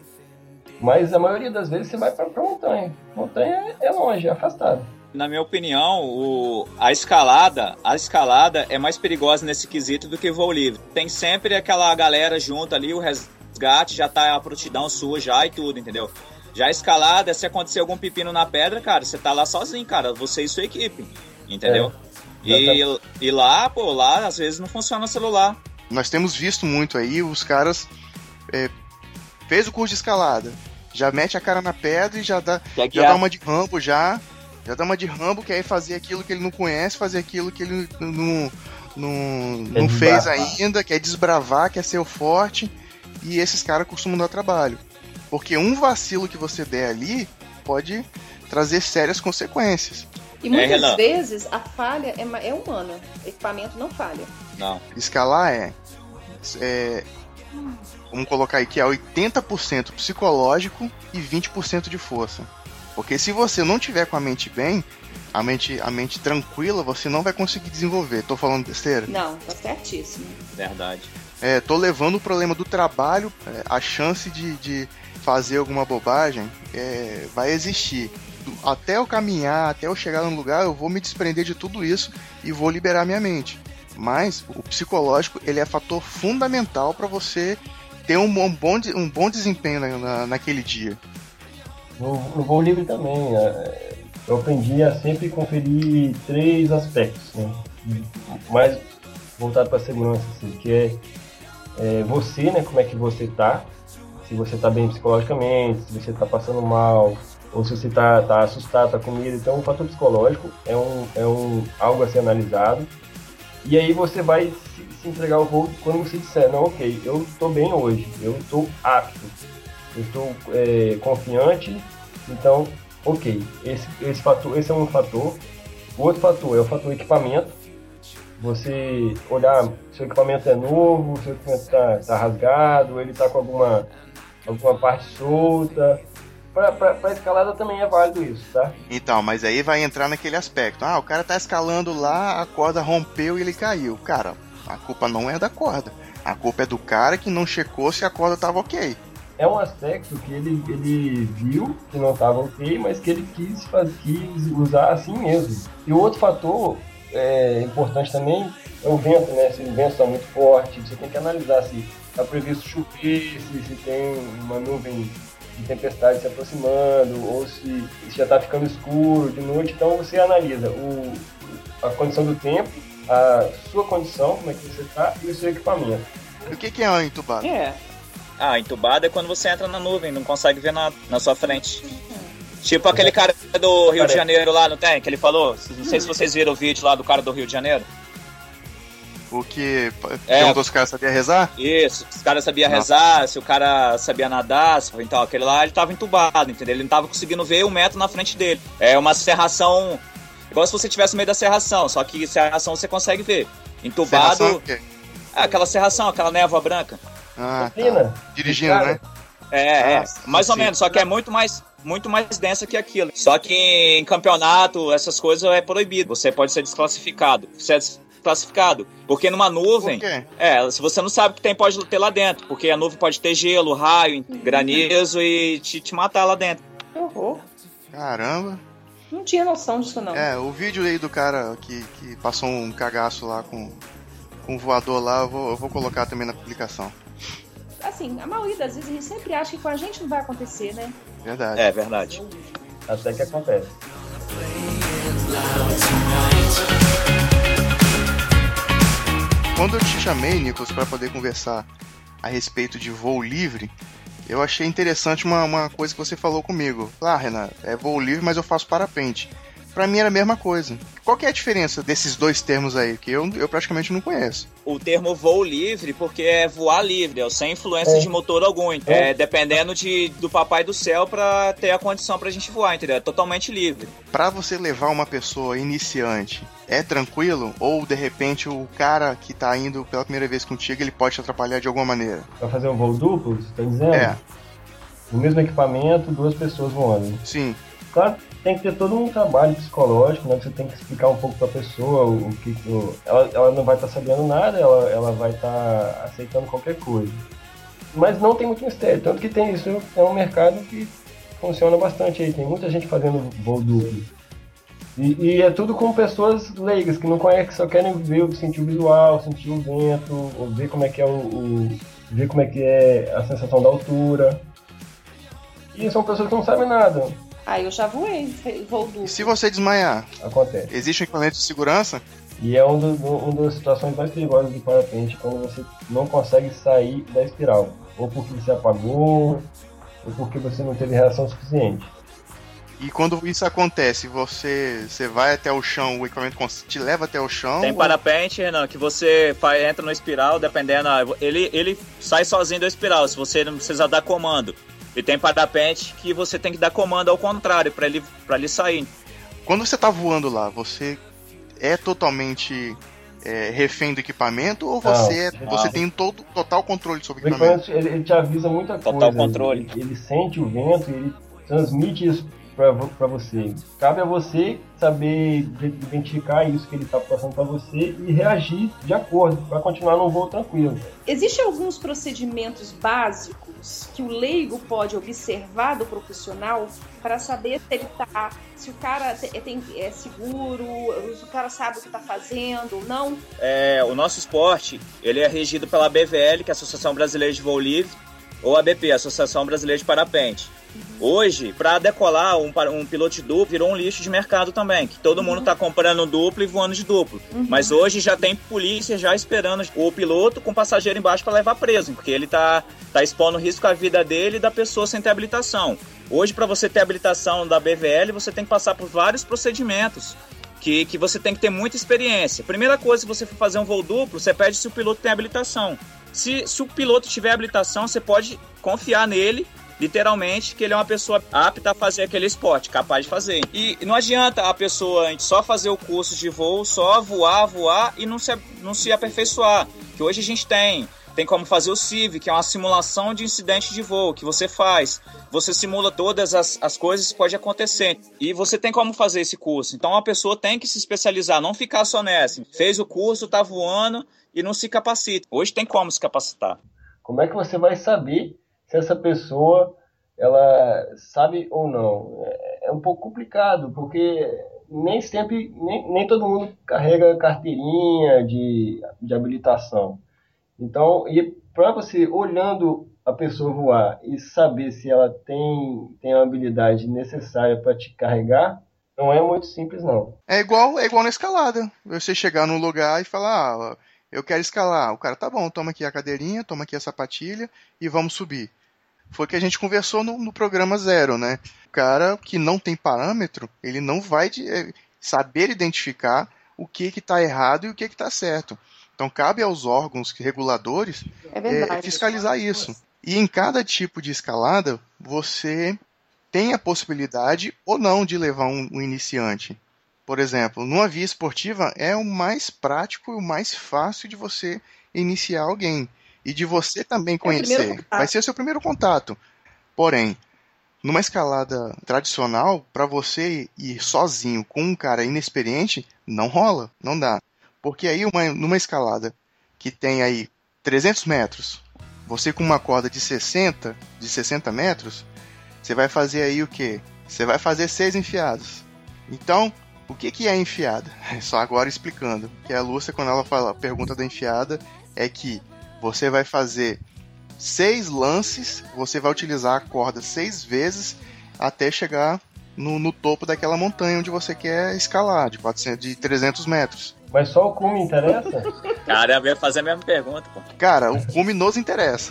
Mas a maioria das vezes você vai para montanha. Montanha é longe, é afastado. Na minha opinião, o, a escalada, a escalada é mais perigosa nesse quesito do que o voo livre. Tem sempre aquela galera junto ali, o resgate já tá a prontidão sua já e tudo, entendeu? Já a escalada, se acontecer algum pepino na pedra, cara, você tá lá sozinho, cara, você e sua equipe, entendeu? É, e, e lá, pô, lá às vezes não funciona o celular. Nós temos visto muito aí os caras é, fez o curso de escalada, já mete a cara na pedra e já dá, Já já dá uma de Rambo já, já dá uma de Rambo, que é fazer aquilo que ele não conhece, fazer aquilo que ele não, não, não fez ainda, quer desbravar, quer ser o forte, e esses caras costumam dar trabalho. Porque um vacilo que você der ali pode trazer sérias consequências. E muitas É, vezes a falha é, ma- é humana. O equipamento não falha. Não. Escalar é, é vamos colocar aí que é oitenta por cento psicológico e vinte por cento de força. Porque se você não tiver com a mente bem, a mente, a mente tranquila, você não vai conseguir desenvolver. Tô falando besteira? Não, tá certíssimo. Verdade. É, tô levando o problema do trabalho, é, a chance de, de fazer alguma bobagem é, vai existir. Até eu caminhar, até eu chegar no lugar, eu vou me desprender de tudo isso e vou liberar minha mente. Mas o psicológico, ele é fator fundamental para você ter um bom, bom, um bom desempenho na, na, naquele dia. No, no voo livre também, é, eu aprendi a sempre conferir três aspectos, né? Mais voltado para a segurança, assim, que é, é você, né? Como é que você tá, se você tá bem psicologicamente, se você tá passando mal, ou se você tá, tá assustado, tá com medo. Então, o fator psicológico é, um, é um, algo a ser analisado. E aí você vai se, se entregar ao voo quando você disser, não, ok, eu estou bem hoje, eu estou apto, eu estou é, confiante, então, ok, esse, esse, fator, esse é um fator. O outro fator é o fator equipamento. Você olhar se o equipamento é novo, se o equipamento está tá rasgado, ele está com alguma, alguma parte solta. Para a escalada também é válido isso, tá? Então, mas aí vai entrar naquele aspecto. Ah, o cara tá escalando lá, a corda rompeu e ele caiu. Cara, a culpa não é da corda. A culpa é do cara que não checou se a corda tava ok. É um aspecto que ele, ele viu que não estava ok, mas que ele quis, faz, quis usar assim mesmo. E o outro fator é, importante também é o vento, né? Se o vento está muito forte, você tem que analisar se está previsto chover, se, se tem uma nuvem de tempestade se aproximando, ou se, se já está ficando escuro de noite. Então você analisa o, a condição do tempo, a sua condição, como é que você está, e o seu equipamento. O que, que é uma entubada? É. Ah, entubado é quando você entra na nuvem, não consegue ver nada na sua frente. Tipo aquele cara do Rio de Janeiro lá, não tem? Que ele falou? Não sei se vocês viram o vídeo lá do cara do Rio de Janeiro. O que É. perguntou se o cara sabia rezar? Isso, se o cara sabia Não. rezar, se o cara sabia nadar, se- então aquele lá ele tava entubado, entendeu? Ele não tava conseguindo ver um metro na frente dele. É uma serração, igual se você estivesse no meio da serração, só que serração você consegue ver. Entubado, Serração é o quê? é aquela serração, aquela névoa branca. Ah, tá. Neblina. Dirigindo, né? É, Ah, é, sim, mais ou sim. menos, só que é muito mais, muito mais densa que aquilo. Só que em campeonato, essas coisas é proibido. Você pode ser desclassificado. Você é desclassificado. Porque numa nuvem, Por quê? é, se você não sabe o que tem, pode ter lá dentro. Porque a nuvem pode ter gelo, raio, granizo e te, te matar lá dentro. Que horror. Caramba. Não tinha noção disso, não. É, o vídeo aí do cara que, que passou um cagaço lá com, com um voador lá, eu vou, eu vou colocar também na publicação. Assim, a maioria das vezes a gente sempre acha que com a gente não vai acontecer, né? Verdade. É verdade. Até que acontece. Quando eu te chamei, Nicolas, para poder conversar a respeito de voo livre, eu achei interessante uma, uma coisa que você falou comigo. Ah, Renan, é voo livre, mas eu faço parapente. Pra mim era a mesma coisa. Qual que é a diferença desses dois termos aí, que eu, eu praticamente não conheço? O termo voo livre, porque é voar livre, é sem influência É. de motor algum. É dependendo de, do papai do céu pra ter a condição pra gente voar, entendeu? É totalmente livre. Pra você levar uma pessoa iniciante, é tranquilo? Ou, de repente, o cara que tá indo pela primeira vez contigo, ele pode te atrapalhar de alguma maneira? Pra fazer um voo duplo, você tá dizendo? É, No mesmo equipamento, duas pessoas voando. sim. Claro, tem que ter todo um trabalho psicológico, né? Você tem que explicar um pouco pra pessoa o que... O, ela, ela não vai estar sabendo nada, ela, ela vai estar aceitando qualquer coisa. Mas não tem muito mistério, tanto que tem isso, é um mercado que funciona bastante aí. Tem muita gente fazendo voo duplo. E, e é tudo com pessoas leigas, que não conhecem, que só querem ver, sentir o visual, sentir o vento, ou ver como é que é o, o ver como é que é a sensação da altura. E são pessoas que não sabem nada. Ah, eu já voei, voo E duplo. se você desmaiar, Acontece. existe um equipamento de segurança? E é um do, do, uma das situações mais perigosas do parapente, quando você não consegue sair da espiral. Ou porque você apagou, ou porque você não teve reação suficiente. E quando isso acontece, você, você vai até o chão, o equipamento te leva até o chão? Tem parapente, Renan, que você faz, entra no espiral, dependendo, ele, ele sai sozinho do espiral, se você não precisa dar comando. E tem parapente que você tem que dar comando ao contrário, para ele, pra ele sair. Quando você tá voando lá, você é totalmente é, refém do equipamento ou você, não, você tem todo, total controle sobre o equipamento? Ele, ele te avisa muita coisa. Total controle. Ele, ele sente o vento, ele transmite isso para você. Cabe a você saber identificar isso que ele está passando para você e reagir de acordo, para continuar no voo tranquilo. Existem alguns procedimentos básicos que o leigo pode observar do profissional para saber se ele tá, se o cara tem, é seguro, se o cara sabe o que está fazendo ou não? É, o nosso esporte, ele é regido pela A B V L, que é a Associação Brasileira de Voo Livre, ou a ABP, a Associação Brasileira de Parapente. Hoje, para decolar, um, um piloto de duplo virou um lixo de mercado também, que todo uhum. mundo está comprando duplo e voando de duplo. Uhum. Mas hoje já tem polícia já esperando o piloto com passageiro embaixo para levar preso, porque ele está tá expondo risco à vida dele e da pessoa sem ter habilitação. Hoje, para você ter habilitação da B V L, você tem que passar por vários procedimentos que, que você tem que ter muita experiência. Primeira coisa, se você for fazer um voo duplo, você pede se o piloto tem habilitação. Se, se o piloto tiver habilitação, você pode confiar nele, literalmente, que ele é uma pessoa apta a fazer aquele esporte, capaz de fazer. E não adianta a pessoa só fazer o curso de voo, só voar, voar e não se, não se aperfeiçoar. Que hoje a gente tem, tem como fazer o C I V, que é uma simulação de incidente de voo, que você faz. Você simula todas as, as coisas que podem acontecer. E você tem como fazer esse curso. Então a pessoa tem que se especializar, não ficar só nessa. Fez o curso, tá voando e não se capacita. Hoje tem como se capacitar. Como é que você vai saber se essa pessoa ela sabe ou não? É um pouco complicado, porque nem sempre, nem, nem todo mundo carrega carteirinha de, de habilitação. Então, e para você, olhando a pessoa voar e saber se ela tem, tem a habilidade necessária para te carregar, não é muito simples, não. É igual, é igual na escalada. Você chegar num lugar e falar, ah, eu quero escalar. O cara, tá bom, toma aqui a cadeirinha, toma aqui a sapatilha e vamos subir. Foi o que a gente conversou no, no programa zero, né? O cara que não tem parâmetro, ele não vai de, é, saber identificar o que que tá errado e o que que tá certo. Então cabe aos órgãos reguladores é verdade, é, fiscalizar isso. E em cada tipo de escalada, você tem a possibilidade ou não de levar um, um iniciante. Por exemplo, numa via esportiva é o mais prático e o mais fácil de você iniciar alguém. E de você também conhecer. É vai ser o seu primeiro contato. Porém, numa escalada tradicional, para você ir sozinho com um cara inexperiente, não rola, não dá. Porque aí, uma, numa escalada que tem aí trezentos metros, você com uma corda de sessenta, de sessenta metros, você vai fazer aí o quê? Você vai fazer seis enfiadas. Então, o que, que é enfiada? Só agora explicando. Que a Lúcia, quando ela fala, a pergunta da enfiada é que você vai fazer seis lances, você vai utilizar a corda seis vezes até chegar no, no topo daquela montanha onde você quer escalar, de, quatrocentos, de trezentos metros. Mas só o cume interessa? Cara, eu ia fazer a mesma pergunta, pô. Cara, o cume nos interessa.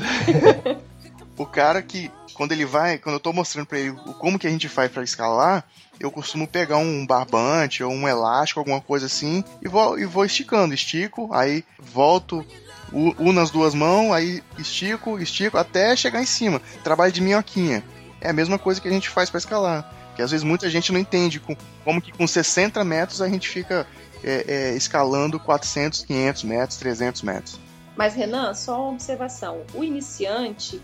O cara que, quando ele vai, quando eu tô mostrando pra ele como que a gente faz pra escalar, eu costumo pegar um barbante ou um elástico, alguma coisa assim, e vou, e vou esticando, estico, aí volto, uno as duas mãos, aí estico, estico, até chegar em cima. Trabalho de minhoquinha. É a mesma coisa que a gente faz pra escalar. Que às vezes muita gente não entende com, como que com sessenta metros a gente fica é, é, escalando quatrocentos, quinhentos metros, trezentos metros. Mas, Renan, só uma observação. O iniciante,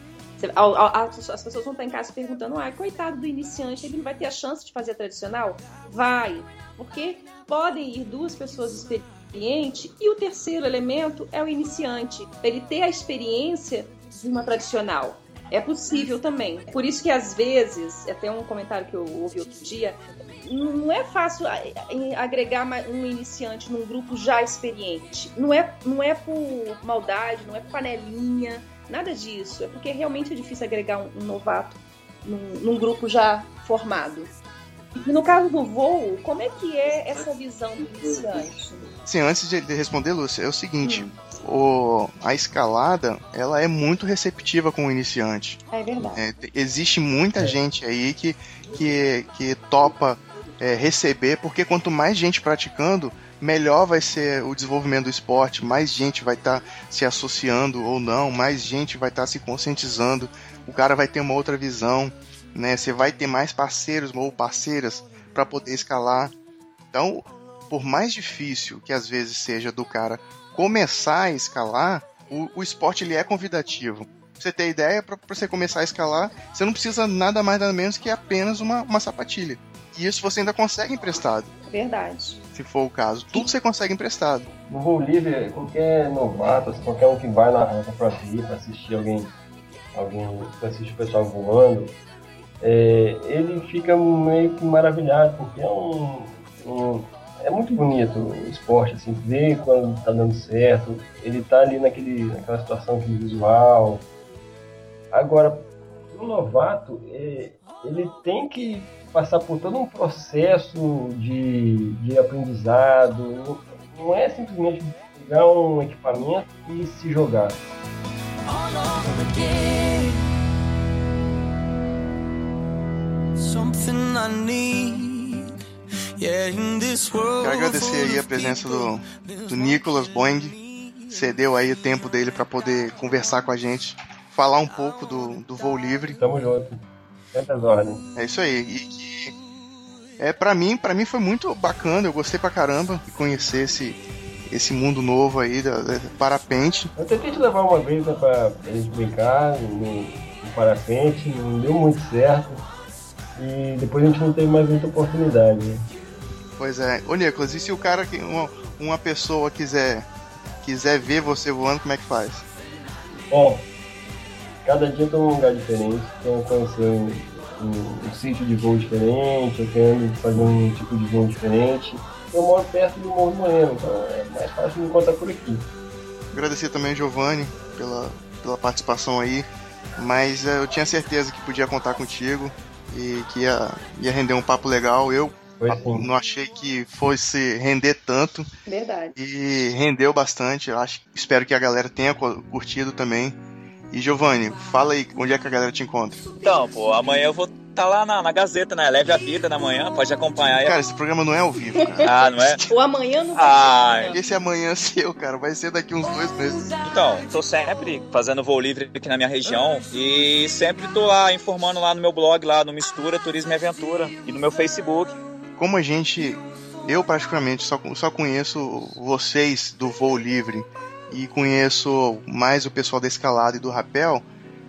as pessoas vão estar em casa perguntando, ah, coitado do iniciante, ele não vai ter a chance de fazer a tradicional? Vai, porque podem ir duas pessoas experientes e o terceiro elemento é o iniciante, para ele ter a experiência de uma tradicional. É possível também. Por isso que, às vezes, até um comentário que eu ouvi outro dia, não é fácil agregar um iniciante num grupo já experiente. Não é, não é por maldade, não é por panelinha, nada disso. É porque realmente é difícil agregar um, um novato num, num grupo já formado. E no caso do voo, como é que é essa visão do iniciante? Sim, antes de responder, Lúcia, é o seguinte, Hum. o, a escalada, ela é muito receptiva com o iniciante. É verdade. É, te- existe muita É. gente aí que, que, que topa é, receber, porque quanto mais gente praticando, melhor vai ser o desenvolvimento do esporte, mais gente vai estar se associando ou não, mais gente vai estar se conscientizando, o cara vai ter uma outra visão, né? Você vai ter mais parceiros ou parceiras para poder escalar. Então, por mais difícil que às vezes seja do cara começar a escalar, o, o esporte ele é convidativo. Pra você ter ideia, para você começar a escalar, você não precisa nada mais nada menos que apenas uma, uma sapatilha. E isso você ainda consegue emprestado, Verdade. se for o caso. Tudo você consegue emprestado. No voo livre, qualquer novato, assim, qualquer um que vai na rampa pra ver, pra assistir alguém, alguém pra assistir o pessoal voando, é, ele fica meio que maravilhado, porque é um, um- é muito bonito o esporte, assim, ver quando tá dando certo, ele tá ali naquele, naquela situação aquele visual. Agora, o novato, é, ele tem que passar por todo um processo de, de aprendizado. Não, não é simplesmente pegar um equipamento e se jogar. all over again. Something I need. Yeah, in this world. Quero agradecer aí a presença do, do Nicolas Boing, cedeu aí o tempo dele para poder conversar com a gente, falar um pouco do, do voo livre. Tamo junto. Tantas ordens. É isso aí. E que é para mim, para mim foi muito bacana, eu gostei pra caramba de conhecer esse esse mundo novo aí da, da parapente. Eu tentei te levar uma vez, né, pra, pra gente brincar no, no parapente, não deu muito certo. E depois a gente não teve mais muita oportunidade, né? Pois é. Ô Nicolas, e se o cara, que uma, uma pessoa quiser quiser ver você voando, como é que faz? Bom, cada dia eu tô num lugar diferente, quero conhecer um, um, um sítio de voo diferente, eu quero fazer um tipo de voo diferente. Eu moro perto do Morro do Moreno, então é mais fácil me encontrar por aqui. Agradecer também, Giovanni, pela, pela participação aí, mas eh, eu tinha certeza que podia contar contigo e que ia, ia render um papo legal. Eu Foi sim. não achei que fosse render tanto Verdade. e rendeu bastante. Eu acho, espero que a galera tenha cu- curtido também. E Giovanni, fala aí onde é que a galera te encontra. Então, pô, amanhã eu vou estar lá na, na Gazeta, né? Leve a Fita na manhã, pode acompanhar aí. Cara, esse programa não é ao vivo, cara. Ah, não é? O amanhã não vai Ah, ser. Esse amanhã seu, cara, vai ser daqui uns dois meses. Então, tô sempre fazendo voo livre aqui na minha região e sempre tô lá informando lá no meu blog, lá no Mistura Turismo e Aventura e no meu Facebook. Como a gente, eu particularmente só, só conheço vocês do voo livre e conheço mais o pessoal da escalada e do rapel,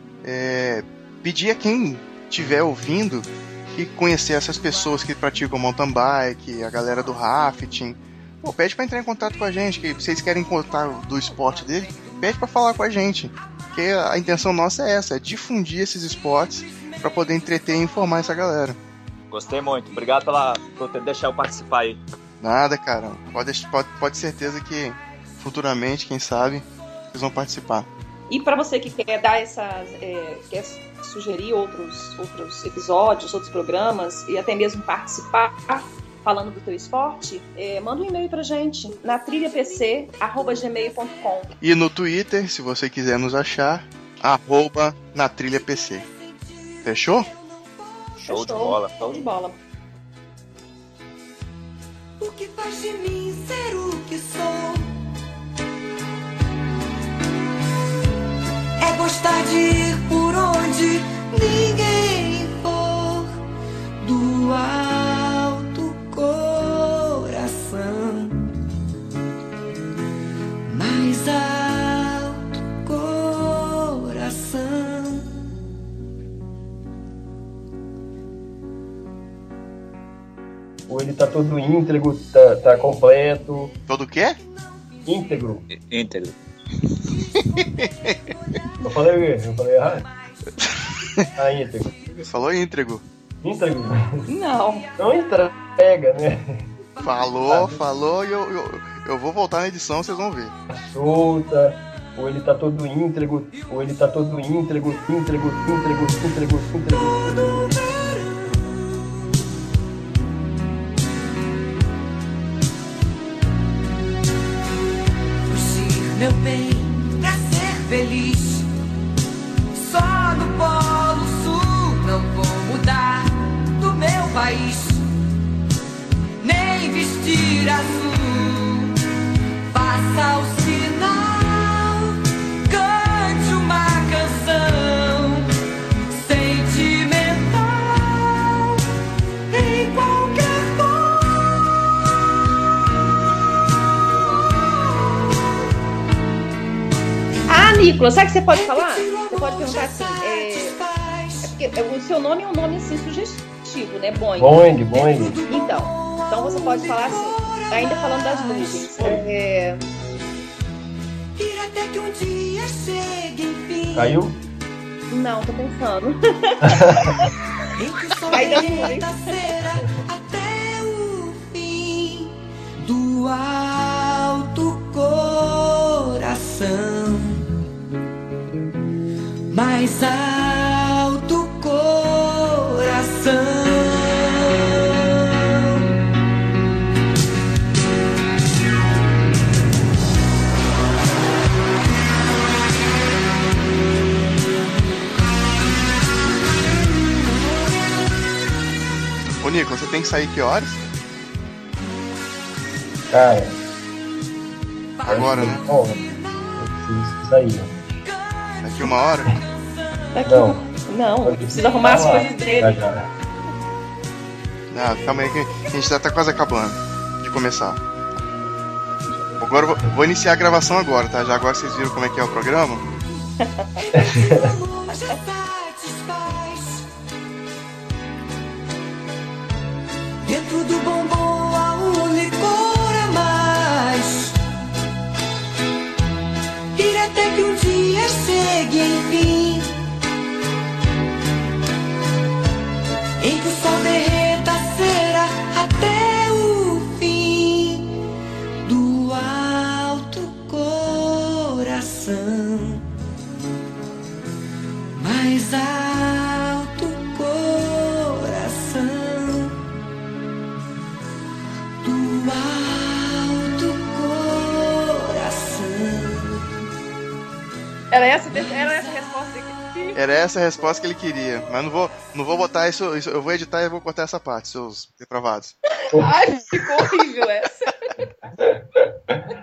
é, pedir a quem estiver ouvindo que conhecer essas pessoas que praticam mountain bike, a galera do rafting, pô, pede pra entrar em contato com a gente, que vocês querem contar do esporte dele, pede pra falar com a gente, porque a intenção nossa é essa, é difundir esses esportes pra poder entreter e informar essa galera. Gostei muito. Obrigado pela, por ter deixado eu participar aí. Nada, cara, pode, pode, pode ter certeza que futuramente, quem sabe, vocês vão participar. E para você que quer dar essas, é, quer sugerir outros, outros episódios, outros programas e até mesmo participar falando do teu esporte, é, manda um e-mail pra gente na trilha p c arroba gmail ponto com. E no Twitter, se você quiser nos achar, arroba na trilha P C. Fechou? Show de bola. Show de bola. O que faz de mim ser o que sou? É gostar de ir por onde ninguém for, do alto coração, mais alto coração. Ou ele tá todo íntegro, tá, tá completo, Todo o quê? íntegro. Íntegro. Eu falei, eu falei errado? Ah, íntegro. Falou íntegro. Íntegro. Não. Não entrega, né? Falou, falou e eu, eu, eu vou voltar na edição, vocês vão ver. Solta, ou ele tá todo íntegro, ou ele tá todo íntegro, íntegro, íntegro, íntegro, íntegro. meu bem, pra ser feliz. Só no Polo Sul não vou mudar do meu país, nem vestir azul. Faça o sinal, cante uma canção sentimental em qualquer Ah, Nicolas, sabe o que você pode falar? Você pode perguntar assim, é, é porque o seu nome é um nome assim sugestivo, né? Boing. Boing, Boing. Então, então você pode falar assim, ainda falando das nuvens. É... ir até que um dia chegue, enfim. Caiu? Não, tô pensando. Em que o sol Aí dá derreta a cera até o fim do alto coração, mais alto coração. Ô, Nicolas, você tem que sair que horas? Cara, Agora, né? bom, eu preciso sair. Daqui uma hora? Daqui, Não. não, eu preciso arrumar as coisas Já, dele. já. Ah, calma aí que a gente já tá quase acabando de começar. Agora eu vou, vou iniciar a gravação agora, tá? Já agora vocês viram como é que é o programa. Amor já satisfaz. Dentro do bombom há um licor a mais. Ir até que um dia chegue, enfim, em que o sol derreta a cera até o fim do alto coração, mais alto coração, do alto coração. Era essa, era essa a resposta que Era essa a resposta que ele queria. Mas não vou, não vou botar isso, isso. Eu vou editar e vou cortar essa parte, seus depravados. Ai, ficou horrível essa.